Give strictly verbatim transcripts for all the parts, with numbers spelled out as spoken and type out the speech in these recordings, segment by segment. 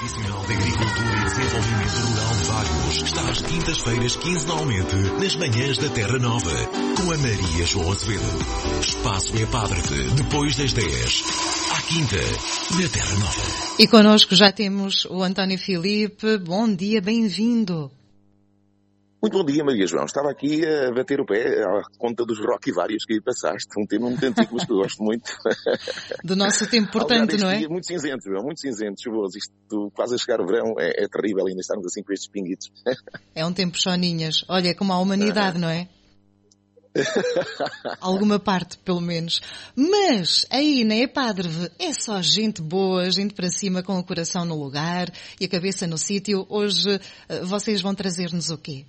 Profissional de Agricultura e Desenvolvimento Rural de Vagos está às quintas-feiras quinzenalmente nas manhãs da Terra Nova com a Maria João Azevedo. Espaço Epádreve, depois das dez, à quinta, na Terra Nova. E connosco já temos o António Filipe. Bom dia, bem-vindo. Muito bom dia, Maria João. Estava aqui a bater o pé à conta dos Rock Vários que aí passaste. Um tema muito antigo, mas que eu gosto muito. Do nosso tempo, portanto, não é? Dia muito cinzento, João, muito cinzento, chuvoso. Isto quase a chegar o verão é, é terrível, ainda estarmos assim com estes pinguitos. É um tempo choninhas. Olha, é como a humanidade, não é? Alguma parte, pelo menos. Mas, aí na Epádreve, é só gente boa, gente para cima com o coração no lugar e a cabeça no sítio. Hoje, vocês vão trazer-nos o quê?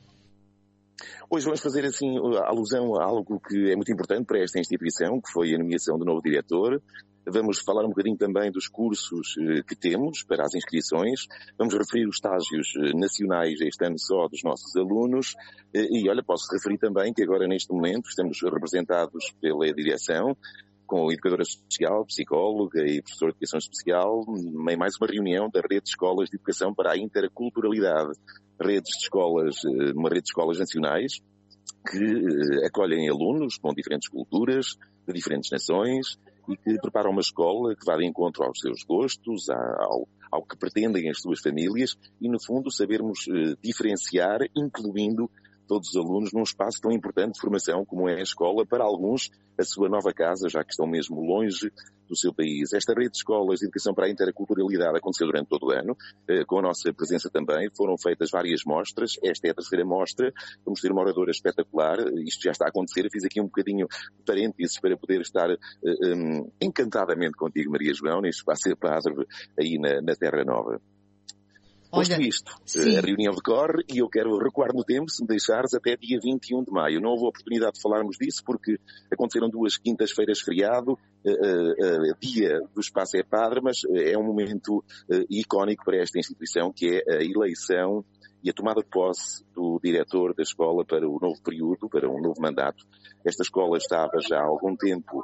Hoje vamos fazer assim alusão a algo que é muito importante para esta instituição, que foi a nomeação do novo diretor. Vamos falar um bocadinho também dos cursos que temos para as inscrições. Vamos referir os estágios nacionais este ano só dos nossos alunos. E olha, posso referir também que agora neste momento estamos representados pela direção, com educadora social, psicóloga e professora de educação especial, em mais uma reunião da rede de escolas de educação para a interculturalidade. Redes de escolas, uma rede de escolas nacionais que acolhem alunos com diferentes culturas, de diferentes nações e que preparam uma escola que vá de encontro aos seus gostos, ao, ao que pretendem as suas famílias e, no fundo, sabermos diferenciar, incluindo todos os alunos num espaço tão importante de formação como é a escola, para alguns a sua nova casa, já que estão mesmo longe do seu país. Esta rede de escolas de educação para a interculturalidade aconteceu durante todo o ano, com a nossa presença também. Foram feitas várias mostras, esta é a terceira mostra, vamos ter uma oradora espetacular, isto já está a acontecer. Eu fiz aqui um bocadinho de parênteses para poder estar um, encantadamente contigo, Maria João, neste espaço Epádreve aí na, na Terra Nova. Posto isto, sim. A reunião decorre e eu quero recuar no tempo, se me deixares, até dia vinte e um de maio. Não houve oportunidade de falarmos disso porque aconteceram duas quintas-feiras feriado, uh, uh, dia do Espaço Epádreve, mas é um momento uh, icónico para esta instituição, que é a eleição e a tomada de posse do diretor da escola para o novo período, para um novo mandato. Esta escola estava já há algum tempo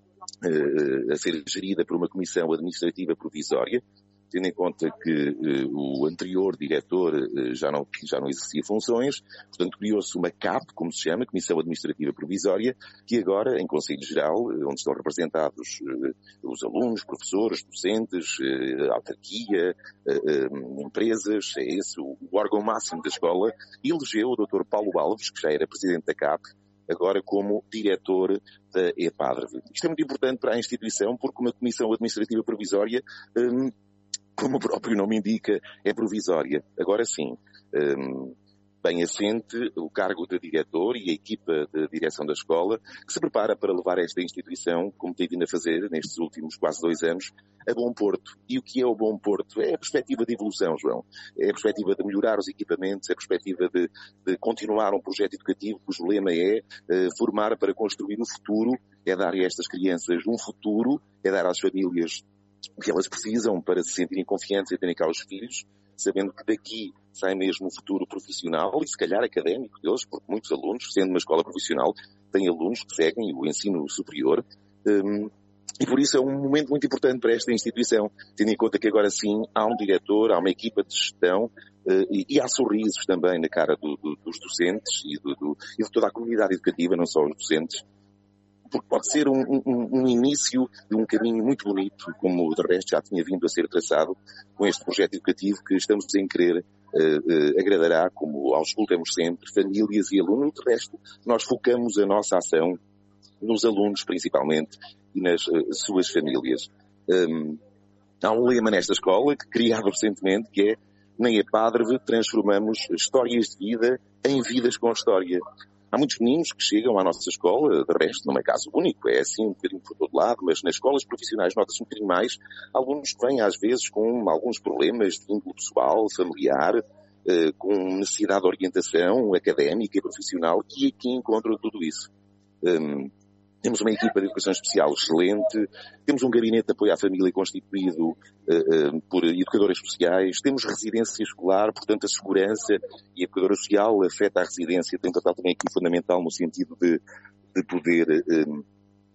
uh, a ser gerida por uma comissão administrativa provisória, tendo em conta que uh, o anterior diretor uh, já, não, já não exercia funções, portanto criou-se uma C A P, como se chama, Comissão Administrativa Provisória, que agora, em Conselho Geral, uh, onde estão representados uh, os alunos, professores, docentes, uh, autarquia, uh, uh, empresas, é esse o, o órgão máximo da escola, elegeu o doutor Paulo Alves, que já era presidente da C A P, agora como diretor da Epádreve. Isto é muito importante para a instituição, porque uma Comissão Administrativa Provisória um, como o próprio nome indica, é provisória. Agora sim, um, bem assente o cargo de diretor e a equipa de direção da escola, que se prepara para levar esta instituição, como tem vindo a fazer nestes últimos quase dois anos, a bom porto. E o que é o bom porto? É a perspectiva de evolução, João. É a perspectiva de melhorar os equipamentos, é a perspectiva de, de continuar um projeto educativo cujo lema é uh, formar para construir o futuro, é dar a estas crianças um futuro, é dar às famílias o que elas precisam para se sentirem confiantes e terem cá os filhos, sabendo que daqui sai mesmo um futuro profissional e se calhar académico deles, porque muitos alunos, sendo uma escola profissional, têm alunos que seguem o ensino superior, um, e por isso é um momento muito importante para esta instituição, tendo em conta que agora sim há um diretor, há uma equipa de gestão uh, e, e há sorrisos também na cara do, do, dos docentes e, do, do, e de toda a comunidade educativa, não só os docentes, porque pode ser um, um, um início de um caminho muito bonito, como de resto já tinha vindo a ser traçado com este projeto educativo que estamos em querer uh, uh, agradará, como auscultamos sempre, famílias e alunos. De resto, nós focamos a nossa ação nos alunos principalmente e nas uh, suas famílias. Um, há um lema nesta escola, que criado recentemente, que é: na Epádreve transformamos histórias de vida em vidas com história. Há muitos meninos que chegam à nossa escola, de resto não é caso único, é assim um bocadinho por todo lado, mas nas escolas profissionais nota-se um bocadinho mais, alguns que vêm às vezes com alguns problemas de índole pessoal, familiar, eh, com necessidade de orientação académica e profissional, e aqui encontram tudo isso. Um, Temos uma equipa de educação especial excelente, temos um gabinete de apoio à família constituído uh, uh, por educadoras sociais, temos residência escolar, portanto a segurança e a educadora social afeta a residência, tem um papel também aqui fundamental no sentido de, de poder uh,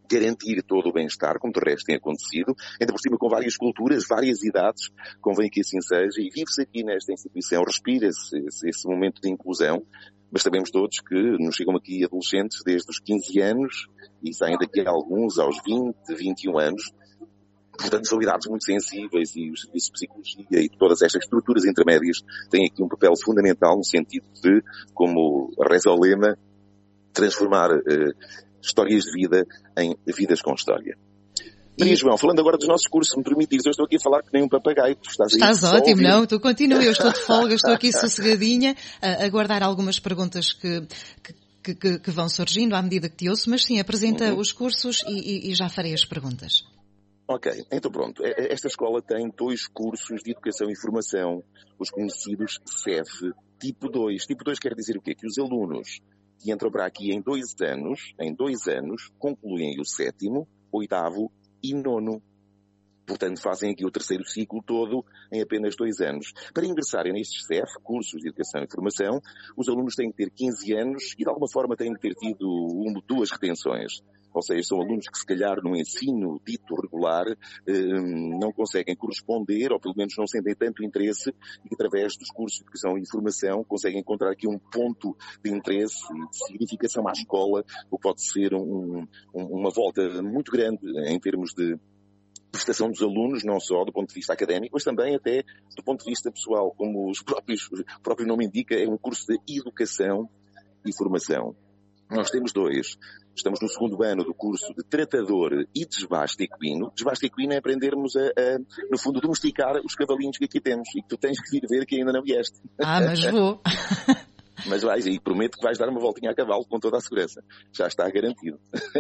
garantir todo o bem-estar, como de resto tem acontecido, ainda por cima com várias culturas, várias idades, convém que assim seja, e vive-se aqui nesta instituição, respira-se esse, esse momento de inclusão, mas sabemos todos que nos chegam aqui adolescentes desde os quinze anos, e saem daqui a alguns aos vinte, vinte e um anos, portanto são idades muito sensíveis, e os serviços de psicologia e todas estas estruturas intermédias têm aqui um papel fundamental no sentido de, como reza o lema, transformar uh, histórias de vida em vidas com história. Maria João, falando agora dos nossos cursos, se me permitires, eu estou aqui a falar que nem um papagaio. Tu estás estás aí, ótimo, não? Tu continua, eu estou de folga, estou aqui sossegadinha a aguardar algumas perguntas que, que, que, que vão surgindo à medida que te ouço, mas sim, apresenta uhum. os cursos e, e, e já farei as perguntas. Ok, então pronto. Esta escola tem dois cursos de Educação e Formação, os conhecidos C E F tipo dois. Tipo dois quer dizer o quê? Que os alunos que entram para aqui em dois anos, em dois anos, concluem o sétimo, oitavo e nono. Portanto, fazem aqui o terceiro ciclo todo em apenas dois anos. Para ingressarem nestes C E F, cursos de Educação e Formação, os alunos têm que ter quinze anos e de alguma forma têm que ter tido uma, duas retenções. Ou seja, são alunos que se calhar no ensino dito regular eh, não conseguem corresponder, ou pelo menos não sentem tanto interesse, e que através dos cursos de Educação e Formação conseguem encontrar aqui um ponto de interesse e de significação à escola, o que pode ser um, um, uma volta muito grande em termos de prestação dos alunos, não só do ponto de vista académico, mas também até do ponto de vista pessoal, como os próprios, o próprio nome indica, é um curso de Educação e Formação. Nós temos dois. Estamos no segundo ano do curso de Tratador e Desbaste Equino. Desbaste Equino é aprendermos a, a, no fundo, domesticar os cavalinhos que aqui temos e que tu tens que vir ver que ainda não vieste. Ah, mas vou. Mas vais, e prometo que vais dar uma voltinha a cavalo com toda a segurança. Já está garantido.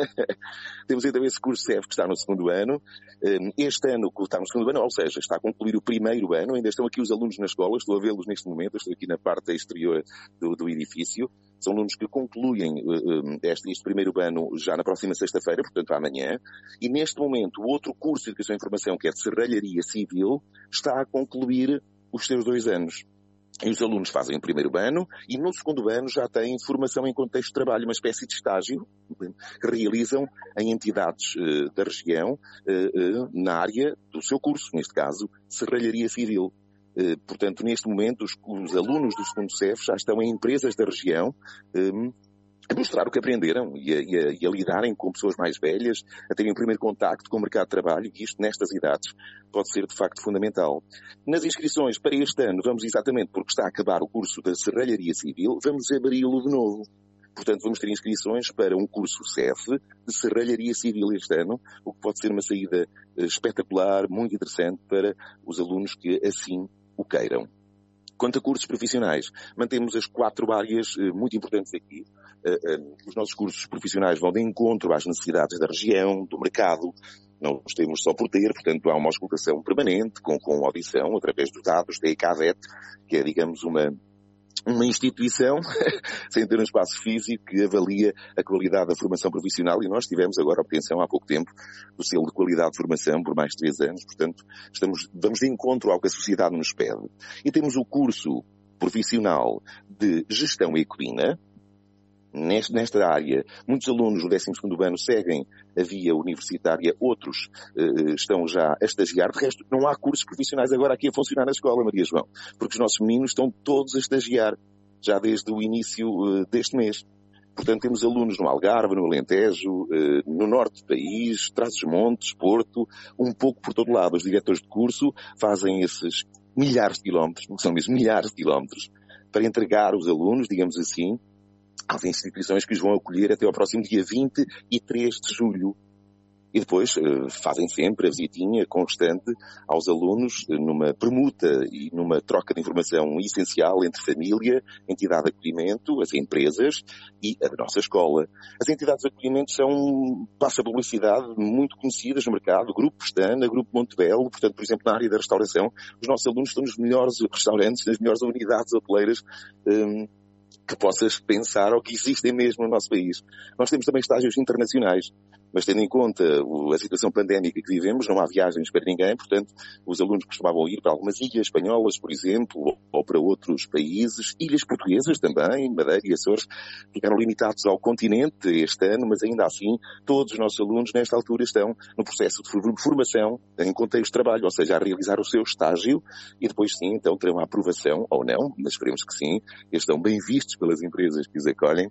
Temos então esse curso C E F que está no segundo ano. Este ano que está no segundo ano, ou seja, está a concluir o primeiro ano. Ainda estão aqui os alunos na escola, estou a vê-los neste momento, estou aqui na parte exterior do, do edifício. São alunos que concluem uh, este, este primeiro ano já na próxima sexta-feira, portanto amanhã. E neste momento o outro curso de Educação e Formação, que é de Serralharia Civil, está a concluir os seus dois anos. E os alunos fazem o primeiro ano e no segundo ano já têm formação em contexto de trabalho, uma espécie de estágio que realizam em entidades uh, da região uh, uh, na área do seu curso, neste caso, Serralharia Civil. Uh, portanto, neste momento, os, os alunos do segundo C E F já estão em empresas da região um, a mostrar o que aprenderam e a, e, a, e a lidarem com pessoas mais velhas, a terem o primeiro contacto com o mercado de trabalho, e isto nestas idades pode ser de facto fundamental. Nas inscrições para este ano, vamos exatamente porque está a acabar o curso da Serralharia Civil, vamos abri-lo de novo. Portanto, vamos ter inscrições para um curso C E F de Serralharia Civil este ano, o que pode ser uma saída espetacular, muito interessante para os alunos que assim o queiram. Quanto a cursos profissionais, mantemos as quatro áreas uh, muito importantes aqui. Uh, uh, os nossos cursos profissionais vão de encontro às necessidades da região, do mercado. Não os temos só por ter, portanto há uma auscultação permanente, com, com audição, através dos dados da ECADET, que é, digamos, uma... uma instituição, sem ter um espaço físico, que avalia a qualidade da formação profissional, e nós tivemos agora a obtenção há pouco tempo do selo de qualidade de formação por mais de três anos, portanto estamos, vamos de encontro ao que a sociedade nos pede. E temos o curso profissional de Gestão Equina. Nesta área, muitos alunos no décimo segundo ano seguem a via universitária, outros uh, estão já a estagiar. De resto, não há cursos profissionais agora aqui a funcionar na escola, Maria João, porque os nossos meninos estão todos a estagiar, já desde o início uh, deste mês. Portanto, temos alunos no Algarve, no Alentejo, uh, no norte do país, Trás-os-Montes, Porto, um pouco por todo lado. Os diretores de curso fazem esses milhares de quilómetros, porque são mesmo milhares de quilómetros, para entregar os alunos, digamos assim, às instituições que os vão acolher até ao próximo dia vinte e três de julho. E depois uh, fazem sempre a visitinha constante aos alunos uh, numa permuta e numa troca de informação essencial entre família, entidade de acolhimento, as empresas e a nossa escola. As entidades de acolhimento são, passa publicidade, muito conhecidas no mercado, Grupo Pestana, Grupo Montebello, portanto, por exemplo, na área da restauração, os nossos alunos estão nos melhores restaurantes, nas melhores unidades hoteleiras, um, que possas pensar ou que existem mesmo no nosso país. Nós temos também estágios internacionais. mas tendo em conta a situação pandémica que vivemos, não há viagens para ninguém, portanto, os alunos costumavam ir para algumas ilhas espanholas, por exemplo, ou para outros países, ilhas portuguesas também, Madeira e Açores, ficaram limitados ao continente este ano, mas ainda assim, todos os nossos alunos, nesta altura, estão no processo de formação em contexto de trabalho, ou seja, a realizar o seu estágio, e depois sim, então, terão a aprovação, ou não, mas esperemos que sim, eles estão bem vistos pelas empresas que os acolhem.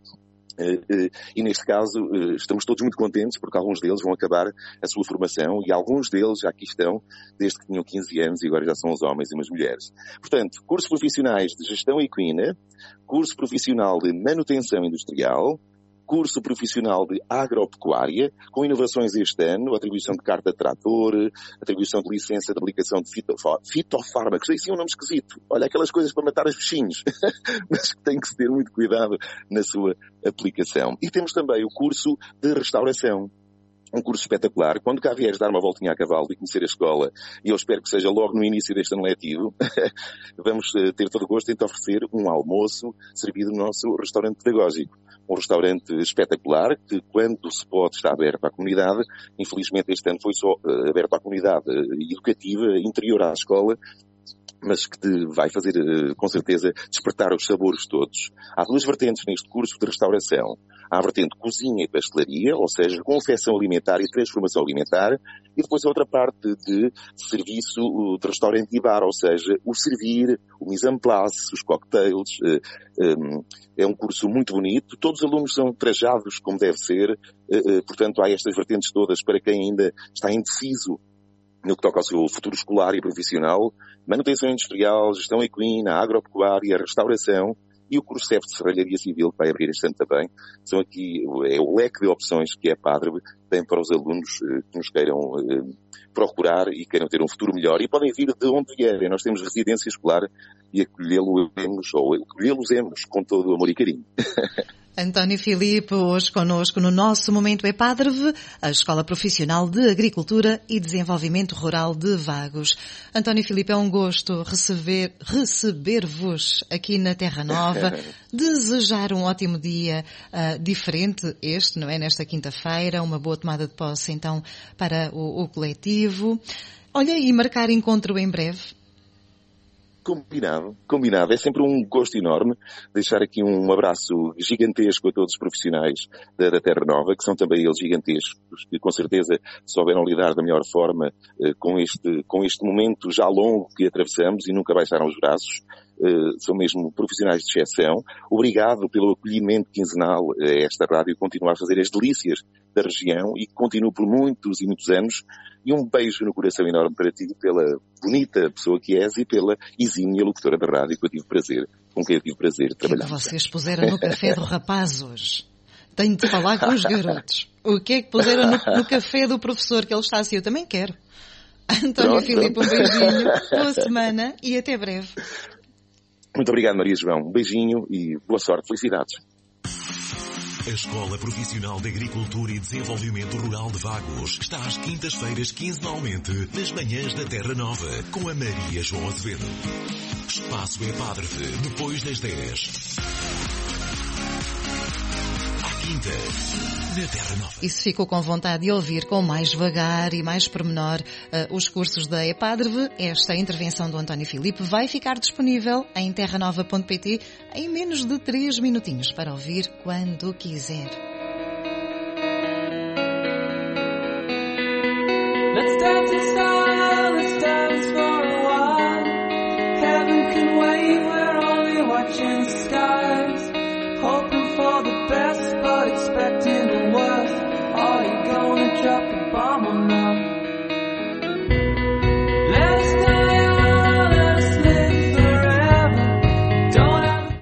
E neste caso estamos todos muito contentes porque alguns deles vão acabar a sua formação e alguns deles já aqui estão desde que tinham quinze anos e agora já são os homens e umas mulheres. Portanto, cursos profissionais de gestão equina, curso profissional de manutenção industrial, curso profissional de agropecuária, com inovações este ano, atribuição de carta de trator, atribuição de licença de aplicação de fitofármacos. Isso é um nome esquisito. Olha, aquelas coisas para matar os bichinhos. Mas que tem que se ter muito cuidado na sua aplicação. E temos também o curso de restauração. Um curso espetacular. Quando cá vieres dar uma voltinha a cavalo e conhecer a escola, e eu espero que seja logo no início deste ano letivo, vamos ter todo o gosto em te oferecer um almoço servido no nosso restaurante pedagógico. Um restaurante espetacular que, quando se pode, está aberto à comunidade. Infelizmente este ano foi só uh, aberto à comunidade uh, educativa, interior à escola, mas que te vai fazer, uh, com certeza, despertar os sabores todos. Há duas vertentes neste curso de restauração. Há a vertente cozinha e pastelaria, ou seja, confecção alimentar e transformação alimentar, e depois a outra parte de serviço de restaurante e bar, ou seja, o servir, o mise en place, os cocktails. É um curso muito bonito, todos os alunos são trajados como deve ser, portanto há estas vertentes todas para quem ainda está indeciso no que toca ao seu futuro escolar e profissional, manutenção industrial, gestão equina, agropecuária, restauração, e o curso C E F de Serralharia Civil, que vai abrir este ano também. São aqui, é o leque de opções que a Padre tem para os alunos que nos queiram eh, procurar e queiram ter um futuro melhor. E podem vir de onde vierem. Nós temos residência escolar e acolhê-los, ou acolhê-los com todo o amor e carinho. António Filipe, hoje connosco no nosso Momento EPADRV, a Escola Profissional de Agricultura e Desenvolvimento Rural de Vagos. António Filipe, é um gosto receber, receber-vos aqui na Terra Nova, desejar um ótimo dia uh, diferente este, não é? Nesta quinta-feira, uma boa tomada de posse então para o, o coletivo. Olha, e marcar encontro em breve. Combinado, combinado. É sempre um gosto enorme deixar aqui um abraço gigantesco a todos os profissionais da, da Terra Nova, que são também eles gigantescos, que com certeza souberam lidar da melhor forma eh, com este, com este momento já longo que atravessamos e nunca baixaram os braços. Uh, são mesmo profissionais de exceção. Obrigado pelo acolhimento quinzenal a esta rádio, continuar a fazer as delícias da região e que continue por muitos e muitos anos. E um beijo no coração enorme para ti, pela bonita pessoa que és e pela exímia locutora da rádio que eu tive prazer, com quem eu tive prazer de trabalhar. O que é que vocês puseram no café do rapaz hoje? Tenho de falar com os garotos. O que é que puseram no, no café do professor, que ele está assim? Eu também quero. António pronto, Filipe, pronto. Um beijinho, boa semana e até breve. Muito obrigado, Maria João. Um beijinho e boa sorte. Felicidades. A Escola Profissional de Agricultura e Desenvolvimento Rural de Vagos está às quintas-feiras, quinzenalmente, nas manhãs da Terra Nova, com a Maria João Azevedo. Espaço EPADRV, depois das dez. À quinta, na Terra Nova. E se ficou com vontade de ouvir com mais devagar e mais pormenor uh, os cursos da EPADRV, esta intervenção do António Filipe vai ficar disponível em terra nova ponto pt em menos de três minutinhos para ouvir quando quiser. Let's dance in style, let's dance for a while. Heaven can wait, we're only watching the sky.